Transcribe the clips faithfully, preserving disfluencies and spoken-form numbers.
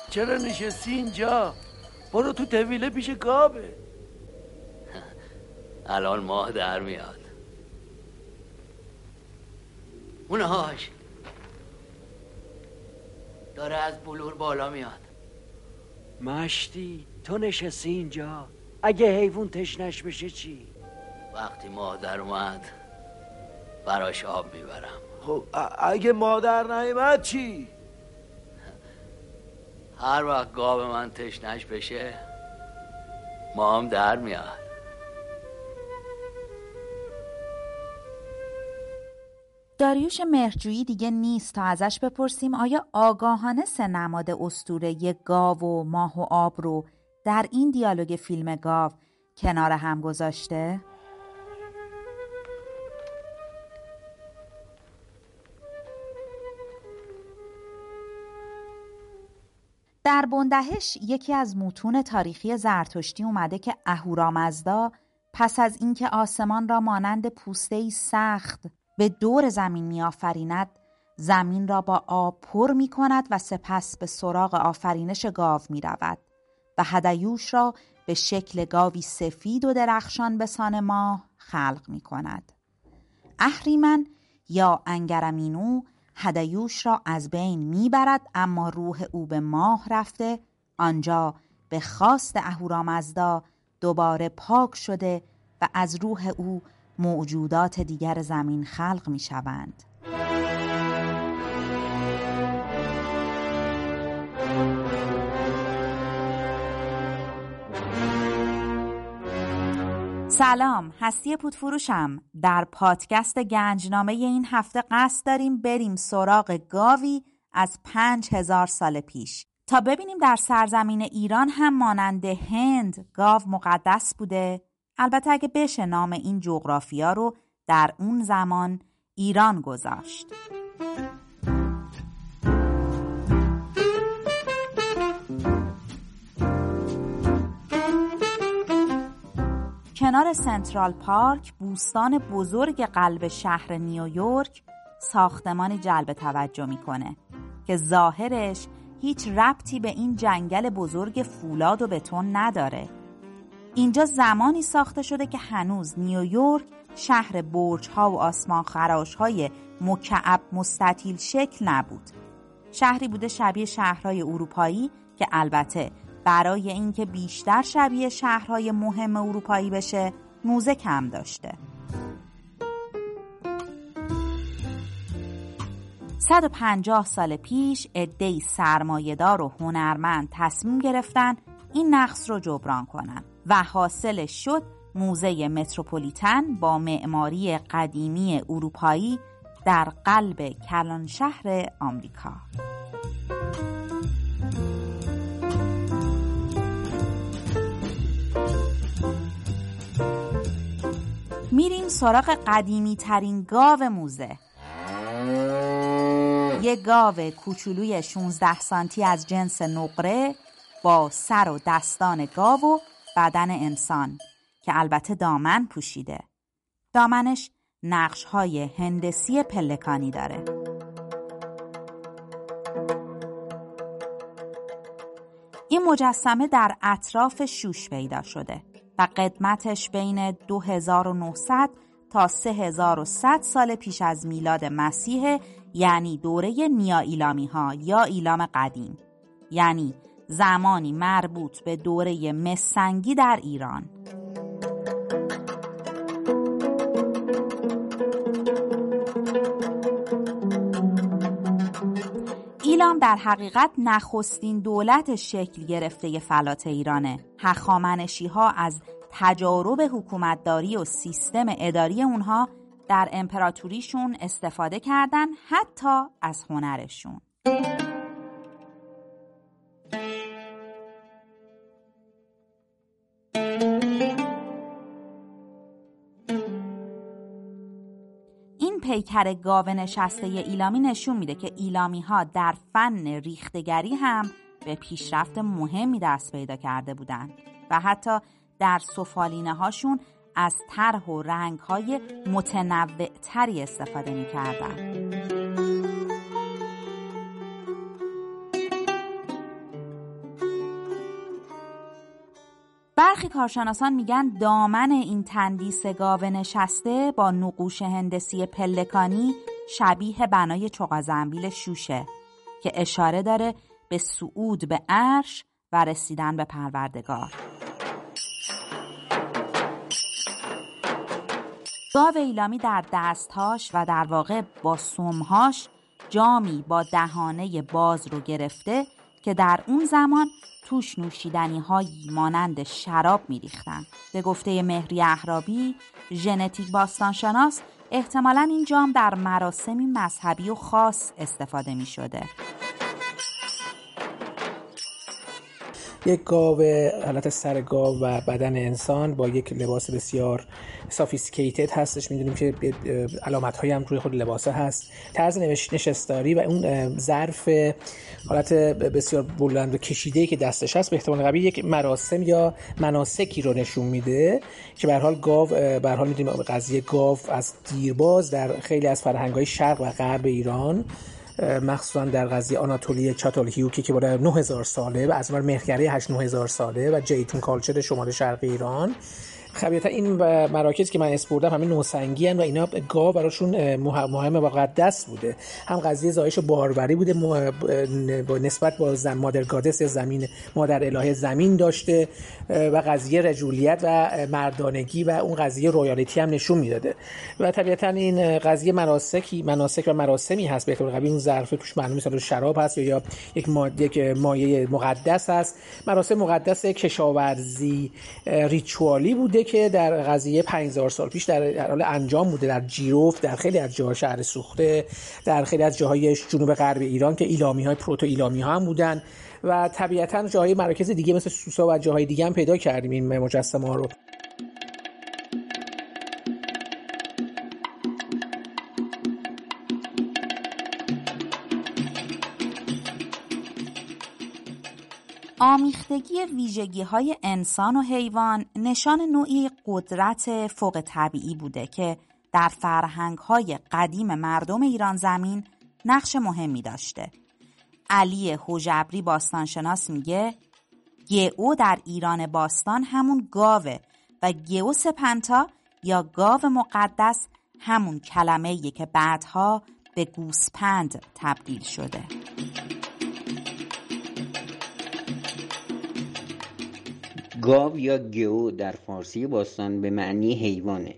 چرا نشستی اینجا؟ برو تو طویله پیش گاوه. الان ماه در میاد. اونهاش داره از بلور بالا میاد. مشتی تو نشستی اینجا، اگه حیوان تشنش بشه چی؟ وقتی مادر اومد براش آب میبرم. خب اگه مادر نیامد چی؟ هر وقت گاو من تشنش بشه مام در میاد. داریوش مهرجویی دیگه نیست تا ازش بپرسیم آیا آگاهانه سه نماد اسطوره گاو و ماه و آب رو در این دیالوگ فیلم گاو کنار هم گذاشته؟ در بندهش یکی از متون تاریخی زرتشتی اومده که اهورامزدا پس از اینکه آسمان را مانند پوسته‌ای سخت به دور زمین می آفریند، زمین را با آب پر می کند و سپس به سراغ آفرینش گاو می رود و هدیوش را به شکل گاوی سفید و درخشان به سان ماه خلق می کند. اهریمن یا انگرمینو هدیوش را از بین می برد، اما روح او به ماه رفته آنجا به خواست اهورامزدا دوباره پاک شده و از روح او موجودات دیگر زمین خلق می شوند. سلام، هستی پودفروشم. در پادکست گنجنامه این هفته قصد داریم بریم سراغ گاوی از پنج هزار سال پیش تا ببینیم در سرزمین ایران هم مانند هند گاو مقدس بوده. البته اگه بشه نام این جغرافیا رو در اون زمان ایران گذاشت. کنار سنترال پارک، بوستان بزرگ قلب شهر نیویورک، ساختمانی جلب توجه میکنه که ظاهرش هیچ ربطی به این جنگل بزرگ فولاد و بتون نداره. اینجا زمانی ساخته شده که هنوز نیویورک شهر برج‌ها و آسمان خراش‌های مکعب مستطیل شکل نبود. شهری بوده شبیه شهرهای اروپایی که البته برای اینکه بیشتر شبیه شهرهای مهم اروپایی بشه موزه کم داشته. صد و پنجاه سال پیش عده‌ای سرمایه‌دار و هنرمند تصمیم گرفتن این نقص رو جبران کنن و حاصلش شد موزه متروپولیتن با معماری قدیمی اروپایی در قلب کلان شهر آمریکا. میریم سراغ قدیمی ترین گاو موزه. یه گاو کوچولوی شانزده سانتی از جنس نقره با سر و دستان گاو و بدن انسان که البته دامن پوشیده. دامنش نقش‌های هندسی پلکانی داره. این مجسمه در اطراف شوش پیدا شده و قدمتش بین دو هزار و نهصد تا سه هزار و صد سال پیش از میلاد مسیح، یعنی دوره نیا ایلامی ها یا ایلام قدیم، یعنی زمانی مربوط به دوره مسنگی در ایران. ایلام در حقیقت نخستین دولت شکل گرفته فلات ایرانه. هخامنشی ها از تجارب حکومتداری و سیستم اداری اونها در امپراتوریشون استفاده کردن، حتی از هنرشون. این پیکر گاو نشسته ایلامی نشون میده که ایلامی ها در فن ریختگری هم به پیشرفت مهمی دست پیدا کرده بودند و حتی در سفالینه هاشون از طرح و رنگ های متنوع تری استفاده می کردن. برخی کارشناسان میگن دامن این تندیس گاو نشسته با نقوش هندسی پلکانی شبیه بنای چغازنبیل شوشه که اشاره داره به صعود به عرش و رسیدن به پروردگار. گاو ایلامی در دستهاش و در واقع با سمهاش جامی با دهانه باز رو گرفته که در اون زمان توش نوشیدنی هایی مانند شراب می ریختن. به گفته مهری اهرابی، ژنتیک باستانشناس، احتمالاً این جام در مراسمی مذهبی و خاص استفاده می شده. یک گاو حالت سر گاو و بدن انسان با یک لباس بسیار سافیسکیتد هستش. میدونیم که علامت هایی هم روی خود لباسه هست. طرز نشستاری و اون ظرف حالت بسیار بلند و کشیده‌ای که دستش هست به احتمال قوی یک مراسم یا مناسکی رو نشون میده که به هر حال گاو به هر حال میدونیم قضیه گاو از دیرباز در خیلی از فرهنگ‌های شرق و غرب ایران، مخصوصا در قضیه آناتولی چاتالهیوکی که بالای نه هزار ساله و از اون مهرگری هشت نه هزار ساله و جیتون کالچر شمال شرقی ایران، خبیرتا این مراکز که من اسپردم همین نوسنگی هن و اینا گاو براشون مهم و مقدس بوده. هم قضیه زایش باروری بوده با نسبت با زن مادر گادس یا زمین مادر الهه زمین داشته و قضیه رجولیت و مردانگی و اون قضیه رویالیتی هم نشون میداده و طبیعتا این قضیه مناسکی مناسک و مراسمی هست. به احتمال قوی اون ظرف توش معلومه مثلا شراب هست یا یا یک ماده یک مایه مقدس هست. مراسم مقدس کشاورزی ریچوالی بوده که در قضیه پنج هزار سال پیش در حال انجام بوده در جیروف، در خیلی از جاها شهر سوخته، در خیلی از جاهای جنوب غرب ایران که ایلامی‌های پروتو ایلامی‌ها هم بودن و طبیعتاً جاهای مراکز دیگه مثل سوسا و جاهای دیگه هم پیدا کردیم این مجسمه‌ها رو. آمیختگی ویژگی‌های انسان و حیوان نشان نوعی قدرت فوق طبیعی بوده که در فرهنگ‌های قدیم مردم ایران زمین نقش مهمی داشته. علی حجبری باستانشناس میگه گئو در ایران باستان همون گاوه و گئو سپنتا یا گاو مقدس همون کلمه‌ایه که بعدها به گوسپند تبدیل شده. گاو یا گئو در فارسی باستان به معنی حیوانه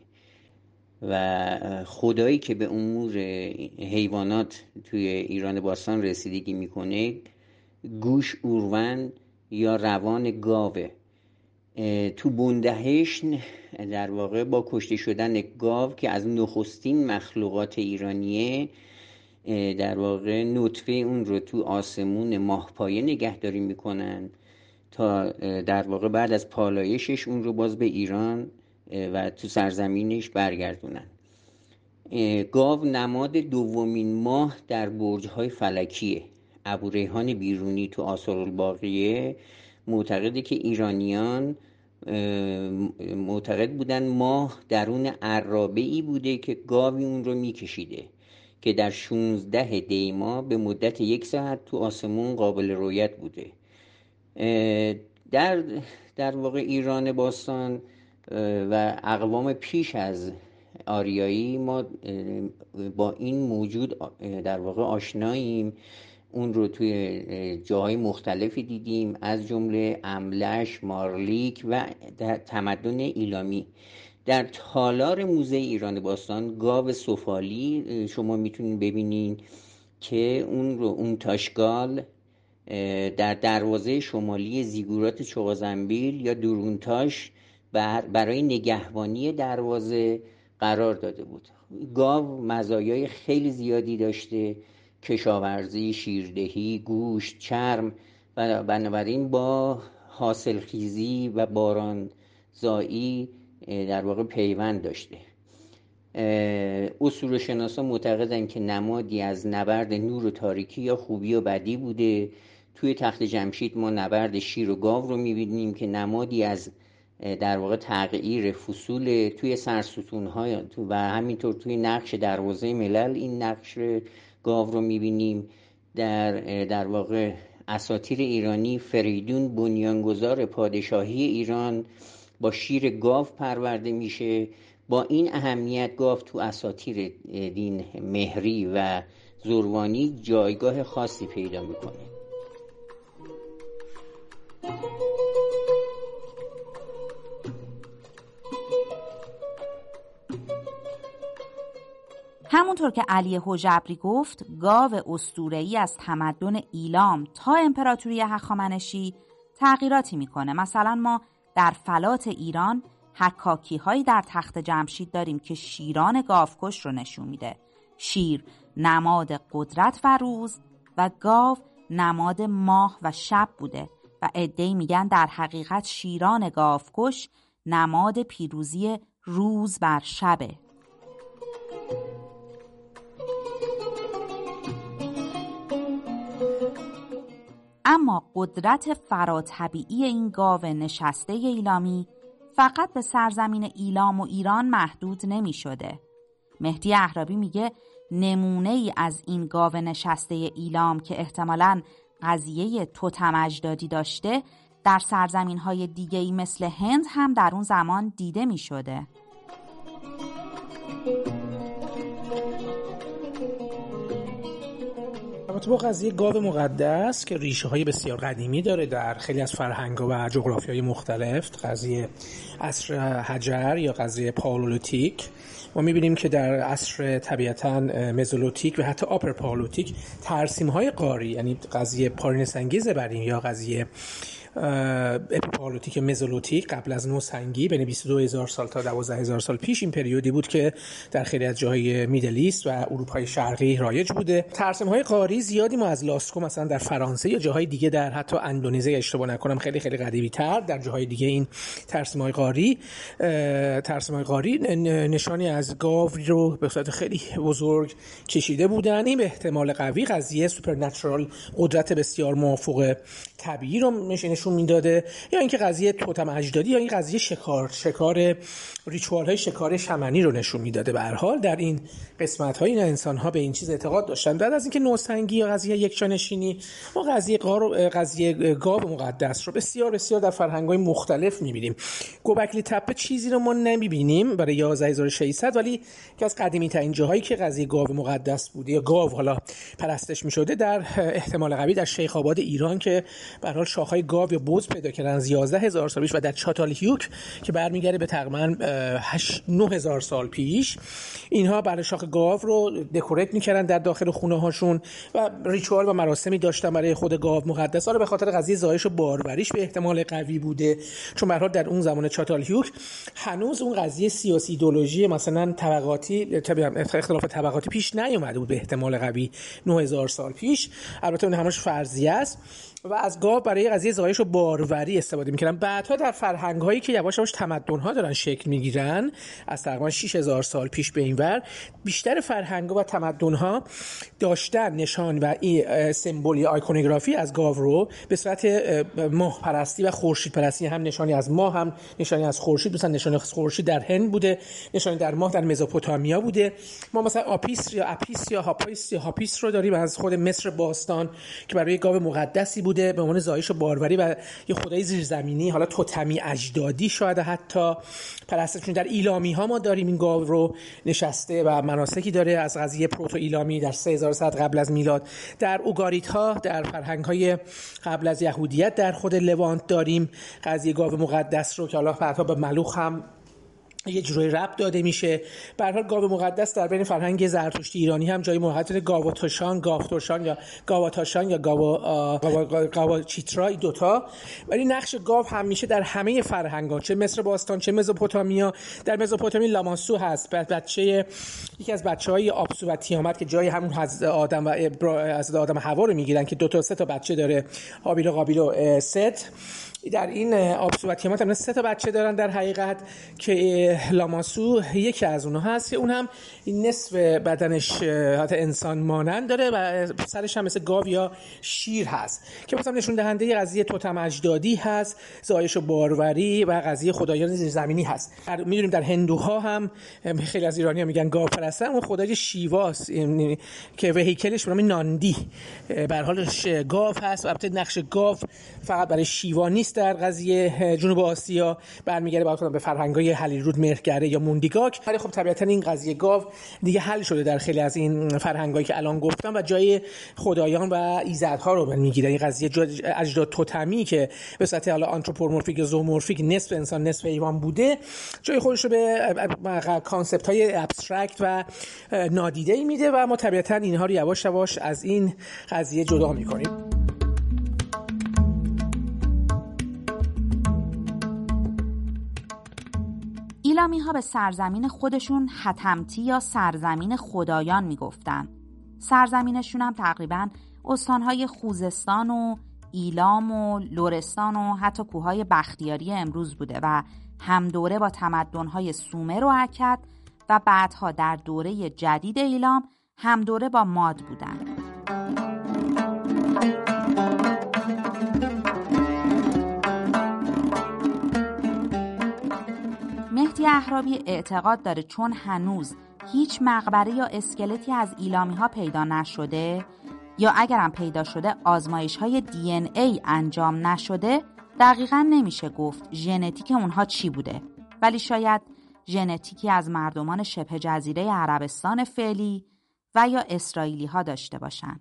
و خدایی که به امور حیوانات توی ایران باستان رسیدگی میکنه گوش اورون یا روان گاوه. تو بوندهشن در واقع با کشته شدن گاو که از نخستین مخلوقات ایرانیه در واقع نطفه اون رو تو آسمون ماهپایه نگهداری میکنن تا در واقع بعد از پالایشش اون رو باز به ایران و تو سرزمینش برگردونن. گاو نماد دومین ماه در برج‌های فلکیه. ابوریحان بیرونی تو آثار الباقیه معتقده که ایرانیان معتقد بودن ماه درون عرابه‌ای بوده که گاوی اون رو میکشیده که در شانزده دی ماه به مدت یک ساعت تو آسمون قابل رؤیت بوده. در در واقع ایران باستان و اقوام پیش از آریایی ما با این موجود در واقع آشناییم. اون رو توی جاهای مختلفی دیدیم از جمله املش، مارلیک و در تمدن ایلامی. در تالار موزه ایران باستان گاو سفالی شما میتونید ببینین که اون رو اون تاشگال در دروازه شمالی زیگورات چغازنبیل یا درونتاش برای نگهبانی دروازه قرار داده بود. گاو مزایای خیلی زیادی داشته، کشاورزی، شیردهی، گوشت، چرم و بنابراین با حاصلخیزی و بارانزایی در واقع پیوند داشته. اسطوره‌شناسان معتقدند که نمادی از نبرد نور و تاریکی یا خوبی و بدی بوده. توی تخت جمشید ما نبرد شیر و گاو رو می‌بینیم که نمادی از در واقع تغییر فصول توی سرستون‌های و همینطور توی نقش دروازه ملل این نقش گاو رو می‌بینیم. در در واقع اساطیر ایرانی فریدون بنیانگذار پادشاهی ایران با شیر گاو پرورده میشه. با این اهمیت گاو تو اساطیر دین مهری و زروانی جایگاه خاصی پیدا میکنه. همونطور که علی حجبری گفت، گاو اسطوره‌ای از تمدن ایلام تا امپراتوری هخامنشی تغییراتی میکنه. مثلا ما در فلات ایران حکاکی هایی در تخت جمشید داریم که شیران گاوکش رو نشون میده. شیر نماد قدرت و روز و گاو نماد ماه و شب بوده و عده‌ای میگن در حقیقت شیران گاوکش نماد پیروزی روز بر شبه. اما قدرت فراتبیعی این گاو نشسته ایلامی فقط به سرزمین ایلام و ایران محدود نمی شده. مهدی اهرابی میگه نمونه ای از این گاو نشسته ایلام که احتمالاً قضیه توتم اجدادی داشته در سرزمین های دیگه ای مثل هند هم در اون زمان دیده می شده. با قضیه گاو مقدس که ریشه های بسیار قدیمی داره در خیلی از فرهنگ‌ها و جغرافیای مختلف، قضیه عصر حجر یا قضیه پالئولیتیک، ما می‌بینیم که در عصر طبیعتاً مزولوتیک و حتی آپر پالئولیتیک ترسیم‌های غاری، یعنی قضیه پارینه‌سنگی زبرین یا قضیه اپیپالئولیتیک مزولوتیک قبل از نوسنگی بین بیست و دو هزار سال تا دوازده هزار سال پیش، این پریودی بود که در خیلی از جاهای میدل ایست و اروپای شرقی رایج بوده. ترسیم‌های غاری زیادی ما از لاسکو مثلا در فرانسه یا جاهای دیگه در حتی اندونزی اشتباه نکنم خیلی خیلی قدیمی‌تر در جاهای دیگه این ترسیم‌های غاری ترسیم‌های غاری نشانی از گاو رو به صورت خیلی بزرگ کشیده بودن. این به احتمال قوی قضیه سوپرنچرال، قدرت بسیار مافوق طبیعی رو نشون میداده، یا اینکه قضیه توتم اجدادی یا این قضیه شکار شکار ریچوال های شکار شمنی رو نشون میداده. به هر حال در این قسمت ها این انسان ها به این چیز اعتقاد داشتن. بعد از اینکه نوسنگی یا قضیه یکجانشینی ما قضیه قار قضیه گاو مقدس رو بسیار بسیار در فرهنگ های مختلف میبینیم. گوبکلی تپه چیزی رو ما نمیبینیم برای یازده هزار و ششصد، ولی که از قدیمی ترین جاهایی که قضیه گاو مقدس بوده یا گاو حالا پرستش میشده در احتمال قوی در شیخ آباد ایران که به هر حال شاخهای گاو یا بز پیدا کردن از یازده هزار سال پیش، و در چاتالهیوک که برمیگرده به تقریبا نه هزار سال پیش، اینها برای شاخ گاو رو دکوریت میکردن در داخل خونه هاشون و ریچوال و مراسمی داشتن برای خود گاو مقدس. آره به خاطر قضیه زایش و باروریش به احتمال قوی بوده، چون به هر حال در اون زمان چاتالهیوک هنوز اون قضیه سیاسی ایدئولوژی مثلا طبقاتی اختلاف طبقاتی پیش نیومده بود به احتمال قوی نه هزار سال پیش. البته اون همش فرضیه است و از گاو برای قضیه زایش و باروری استفاده می‌کردن. بعدها در فرهنگ‌هایی که یواش یواش تمدن‌ها دارن شکل می‌گیرن از تقریبا شش هزار سال پیش به اینور، بیشتر فرهنگ‌ها و تمدن‌ها داشتن نشان و این سمبولی آیکونوگرافی از گاو رو به صورت ماه پرستی و خورشید پرستی، هم نشانی از ماه هم نشانی از خورشید، مثلا نشانی از خورشید در هند بوده، نشانی در ماه در مزوپوتامیا بوده. ما مثلا آپیس یا اپیس یا هاپیس یا هاپیس رو داریم از خود مصر باستان که برای گاو مقدسی بوده به عنوان زایش و باروری و یه خدای زیرزمینی، حالا توتمی اجدادی شاید حتی پرستش. در ایلامی ها ما داریم این گاو رو نشسته و مناسکی داره از قضیه پروتو ایلامی در سه هزار و صد قبل از میلاد. در اوگاریت ها در فرهنگ های قبل از یهودیت در خود لوانت داریم قضیه گاو مقدس رو که حالا بعدها به ملوخ هم یه جوری ربط داده میشه. به هر حال گاو مقدس در بین فرهنگ زرتشتی ایرانی هم جای موقعیت گاواتوشان، گاوتوشان یا گاواتاشان یا گاوا گاواچیترا این دوتا، ولی نقش گاو همیشه در همه فرهنگ‌ها، چه مصر باستان چه مزوپوتامیا. در مزوپوتامیا لاماسو هست، بچه یکی از بچه‌های آبسو و تیامت که جای همون از آدم و از آدم حوا رو میگیرن که دو تا سه تا بچه داره، هابیل و قابیل و ست. در این آب صورتیامات هم سه تا بچه دارن در حقیقت که لاماسو یکی از اونها هست که اون هم نصف بدنش حالت انسان مانند داره و سرش هم مثل گاو یا شیر هست که مثلا نشون دهنده قضیه توتم اجدادی هست، زایش و باروری و قضیه خدایان زیرزمینی هست. میدونیم در هندوها هم خیلی از ایرانی‌ها میگن گاو پرستن، اون خدای شیواست که وهیکلش به نام ناندی به هر حال گاو هست. البته نقش گاو فقط برای شیوا نیست در قضیه جنوب آسیا، برمیگرده به به فرهنگ‌های هلیرود مهرگره یا موندیگاک، ولی خب طبیعتاً این قضیه گاو دیگه حل شده در خیلی از این فرهنگایی که الان گفتم و جای خدایان و ایزدها رو میگیره. این قضیه اجداد توتمی که به صورت حالا آنتروپومورفیک یا زومورفیک نصف انسان نصف حیوان بوده، جای خودش رو به کانسپت‌های ابسترکت و نادیده میده و ما طبیعتاً اینها رو یواش یواش از این قضیه جدا می‌کنیم. ایلامی ها به سرزمین خودشون حتمتی یا سرزمین خدایان میگفتن. سرزمینشون هم تقریباً استانهای خوزستان و ایلام و لرستان و حتی کوههای بختیاری امروز بوده و همدوره با تمدن‌های سومر و اکد و بعدها در دوره جدید ایلام همدوره با ماد بودن. مهدی اهرابی اعتقاد داره چون هنوز هیچ مقبره یا اسکلتی از ایلامی ها پیدا نشده یا اگرم پیدا شده آزمایش های دی ان ای انجام نشده، دقیقاً نمیشه گفت ژنتیک اونها چی بوده، ولی شاید ژنتیکی از مردمان شبه جزیره عربستان فعلی و یا اسرائیلی ها داشته باشن.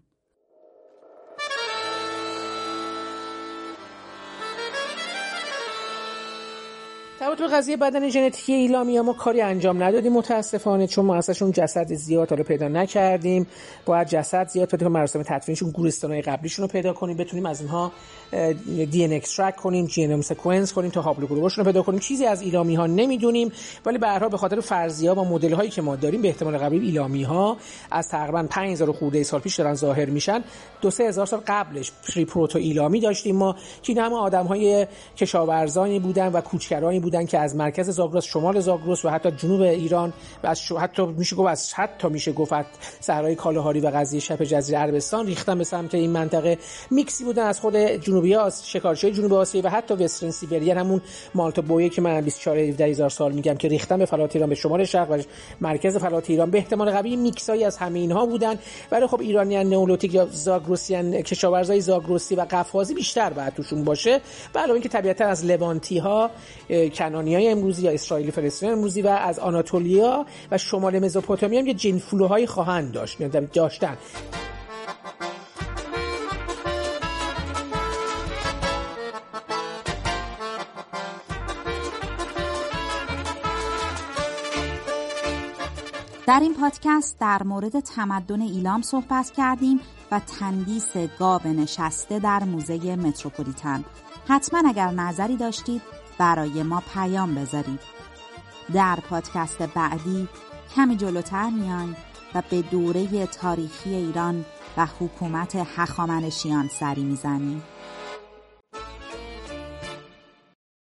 در تو قضیه بدن ژنتیکی ایلامی‌ها ما کاری انجام ندادیم متاسفانه، چون ما ازشون جسد زیاد حالا پیدا نکردیم. باید جسد زیاد تا مراسم تدفینشون گورستان‌های قبلیشون رو پیدا کنیم، بتونیم از اینها دی ان اکسترکت کنیم، ژنوم سکونس کنیم تا هاپلوگروپشون رو پیدا کنیم. چیزی از ایلامی‌ها نمیدونیم، ولی به هر حال به خاطر فرضیه‌ها و مدل‌هایی که ما داریم به احتمال قوی ایلامی‌ها از تقریباً پنج هزار خورده سال پیش دارن ظاهر میشن. دو سه هزار سال قبلش پری پروتو ایلامی داشتیم ما که اینا هم آدم‌های کشاورزانی بودن و کوچکرانی بودن که از مرکز زاگرس، شمال زاگرس و حتی جنوب ایران و از حتی میشه گفت از حتی میشه گفت صحرای کالاهاری و قضیه شبه جزیره عربستان ریختن به سمت این منطقه. میکسی بودن از خود جنوبی آسیا، شکارچیای جنوب آسیا و حتی وسترن سیبریان، همون مالتا بویه که من بیست و چهار هزار سال میگم که ریختن به فلات ایران، به شمال شرق و مرکز فلات ایران. به احتمال قوی میکسایی از همه اینها بودن، ولی خب ایرانیان نئولیتیک یا زاگرسیان، کشاورزای زاگرسی و قفقازی بیشتر بعد توشون باشه. به علاوه اینکه طبیعتا از لوانتی ها، کنعانیای امروزی یا اسرائیلی فلسطینی امروزی و از آناتولیا و شمال مزوپوتامیا هم یه جنفلوهای خواهند داشت داشتن. در این پادکست در مورد تمدن ایلام صحبت کردیم و تندیس گاو نشسته در موزه متروپولیتن. حتما اگر نظری داشتید برای ما پیام بذارید. در پادکست بعدی کمی جلوتر میایم و به دوره تاریخی ایران و حکومت هخامنشیان سری میزنیم.